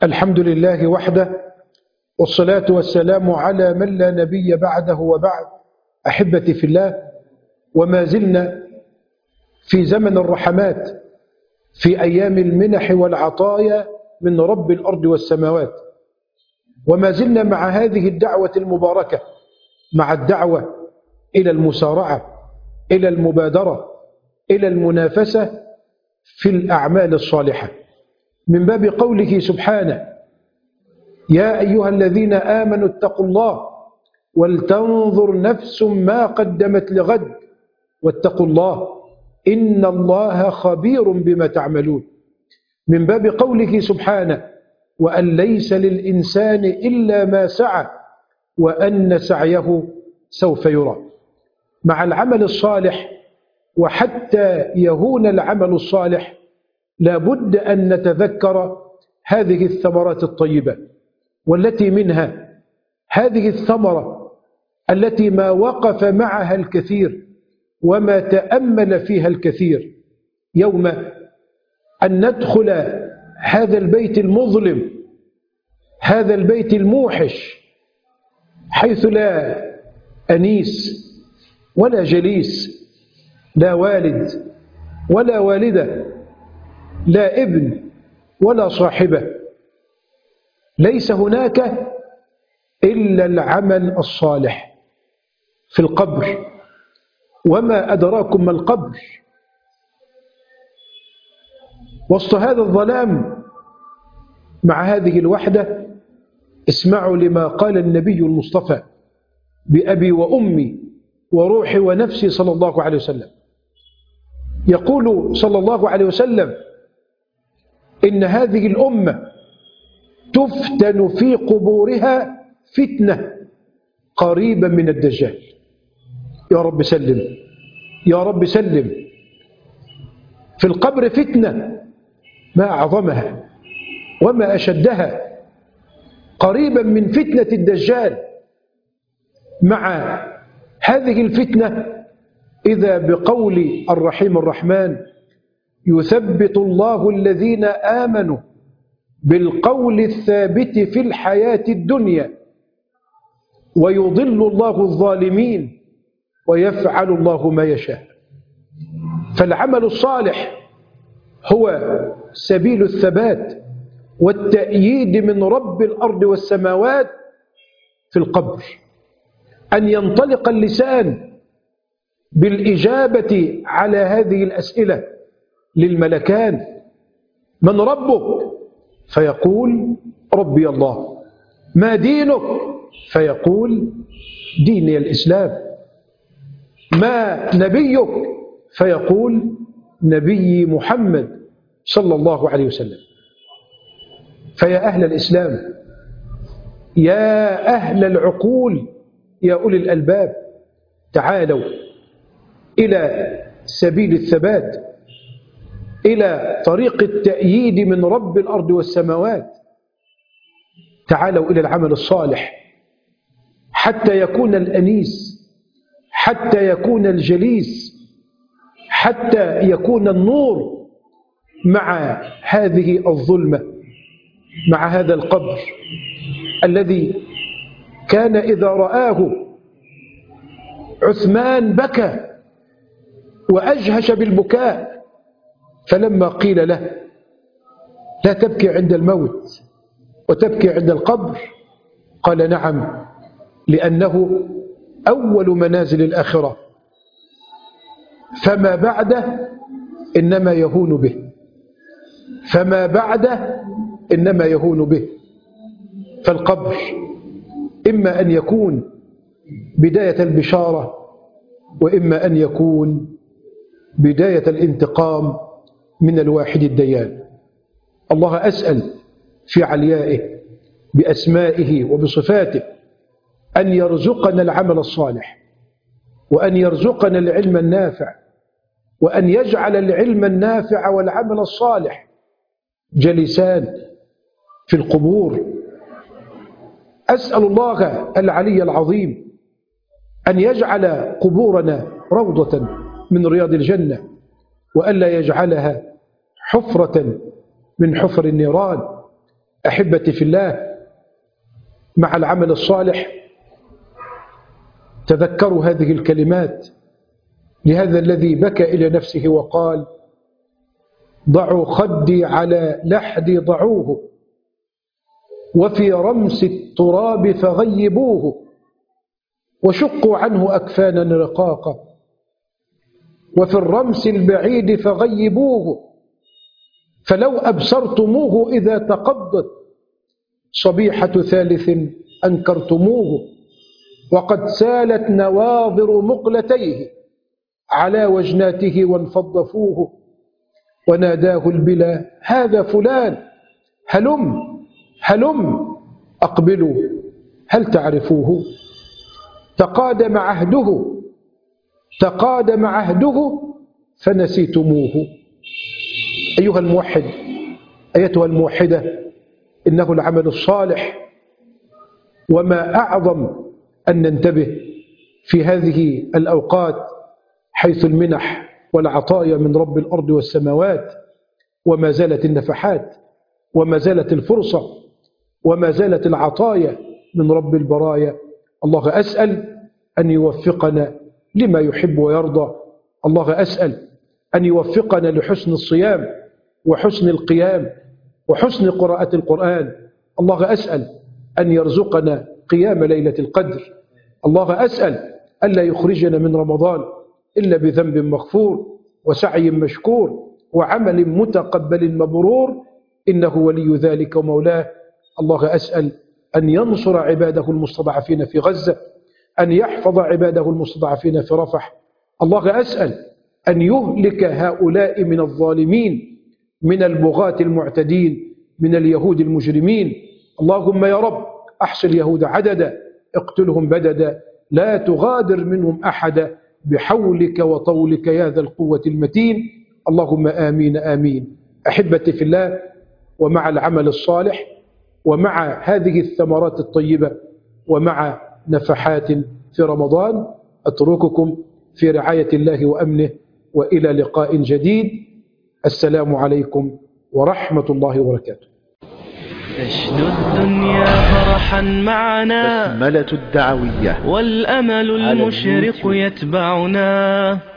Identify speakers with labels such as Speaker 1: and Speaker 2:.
Speaker 1: الحمد لله وحده، والصلاة والسلام على من لا نبي بعده وبعد. أحبتي في الله، وما زلنا في زمن الرحمات، في أيام المنح والعطايا من رب الأرض والسماوات، وما زلنا مع هذه الدعوة المباركة، مع الدعوة إلى المسارعة، إلى المبادرة، إلى المنافسة في الأعمال الصالحة، من باب قوله سبحانه: يا أيها الذين آمنوا اتقوا الله ولتنظر نفس ما قدمت لغد واتقوا الله إن الله خبير بما تعملون، من باب قوله سبحانه: وأن ليس للإنسان إلا ما سعى وأن سعيه سوف يرى. مع العمل الصالح، وحتى يهون العمل الصالح، لا بد أن نتذكر هذه الثمرات الطيبة، والتي منها هذه الثمرة التي ما وقف معها الكثير وما تأمل فيها الكثير، يوم أن ندخل هذا البيت المظلم، هذا البيت الموحش، حيث لا أنيس ولا جليس، لا والد ولا والدة، لا ابن ولا صاحبة، ليس هناك إلا العمل الصالح في القبر. وما أدراكم ما القبر؟ وسط هذا الظلام، مع هذه الوحدة، اسمعوا لما قال النبي المصطفى بأبي وأمي وروحي ونفسي صلى الله عليه وسلم. يقول صلى الله عليه وسلم: إن هذه الأمة تفتن في قبورها فتنة قريبا من الدجال. يا رب سلم، يا رب سلم. في القبر فتنة ما أعظمها وما أشدها، قريبا من فتنة الدجال. مع هذه الفتنة، إذا بقول الرحيم الرحمن: يثبت الله الذين آمنوا بالقول الثابت في الحياة الدنيا ويضل الله الظالمين ويفعل الله ما يشاء. فالعمل الصالح هو سبيل الثبات والتأييد من رب الأرض والسماوات في القبر، أن ينطلق اللسان بالإجابة على هذه الأسئلة للملكان: من ربك؟ فيقول: ربي الله. ما دينك؟ فيقول: ديني الإسلام. ما نبيك؟ فيقول: نبي محمد صلى الله عليه وسلم. فيا أهل الإسلام، يا أهل العقول، يا أولي الألباب، تعالوا إلى سبيل الثبات، إلى طريق التأييد من رب الأرض والسماوات. تعالوا إلى العمل الصالح حتى يكون الأنيس، حتى يكون الجليس، حتى يكون النور مع هذه الظلمة، مع هذا القبر الذي كان إذا رآه عثمان بكى وأجهش بالبكاء، فلما قيل له: لا تبكي عند الموت وتبكي عند القبر، قال: نعم، لأنه أول منازل الآخرة، فما بعده إنما يهون به، فما بعده إنما يهون به. فالقبر إما أن يكون بداية البشارة، وإما أن يكون بداية الانتقام من الواحد الديان. الله أسأل في عليائه بأسمائه وبصفاته أن يرزقنا العمل الصالح، وأن يرزقنا العلم النافع، وأن يجعل العلم النافع والعمل الصالح جلسان في القبور. أسأل الله العلي العظيم أن يجعل قبورنا روضة من رياض الجنة، وألا يجعلها حفرة من حفر النيران. أحبتي في الله، مع العمل الصالح تذكروا هذه الكلمات لهذا الذي بكى إلى نفسه وقال: ضعوا خدي على لحدي ضعوه، وفي رمس التراب فغيبوه، وشقوا عنه أكفانا رقاقا، وفي الرمس البعيد فغيبوه، فلو أبصرتموه إذا تقضت صبيحة ثالث أنكرتموه، وقد سالت نواظر مقلتيه على وجناته وانفض فوه، وناداه البلا: هذا فلان، هلم هلم أقبلوا، هل تعرفوه؟ تقادم عهده فنسيتموه. أيها الموحد، أيتها الموحدة، إنه العمل الصالح، وما أعظم أن ننتبه في هذه الأوقات حيث المنح والعطايا من رب الأرض والسماوات، وما زالت النفحات، وما زالت الفرصة، وما زالت العطايا من رب البرايا. الله أسأل أن يوفقنا لما يحب ويرضى. الله أسأل أن يوفقنا لحسن الصيام وحسن القيام وحسن قراءة القرآن. الله أسأل أن يرزقنا قيام ليلة القدر. الله أسأل ألا يخرجنا من رمضان إلا بذنب مغفور وسعي مشكور وعمل متقبل مبرور، إنه ولي ذلك ومولاه. الله أسأل أن ينصر عباده المستضعفين في غزة، أن يحفظ عباده المستضعفين في رفح. الله أسأل أن يهلك هؤلاء من الظالمين، من البغاة المعتدين، من اليهود المجرمين. اللهم يا رب أحصي اليهود عددا، اقتلهم بددا، لا تغادر منهم أحدا، بحولك وطولك يا ذا القوة المتين. اللهم آمين آمين. أحبتي في الله، ومع العمل الصالح، ومع هذه الثمرات الطيبة، ومع نفحات في رمضان، أترككم في رعاية الله وأمنه، وإلى لقاء جديد. السلام عليكم ورحمة الله وبركاته.
Speaker 2: تشدو الدنيا فرحا معنا
Speaker 3: بسملة الدعوية
Speaker 2: والأمل المشرق يتبعنا.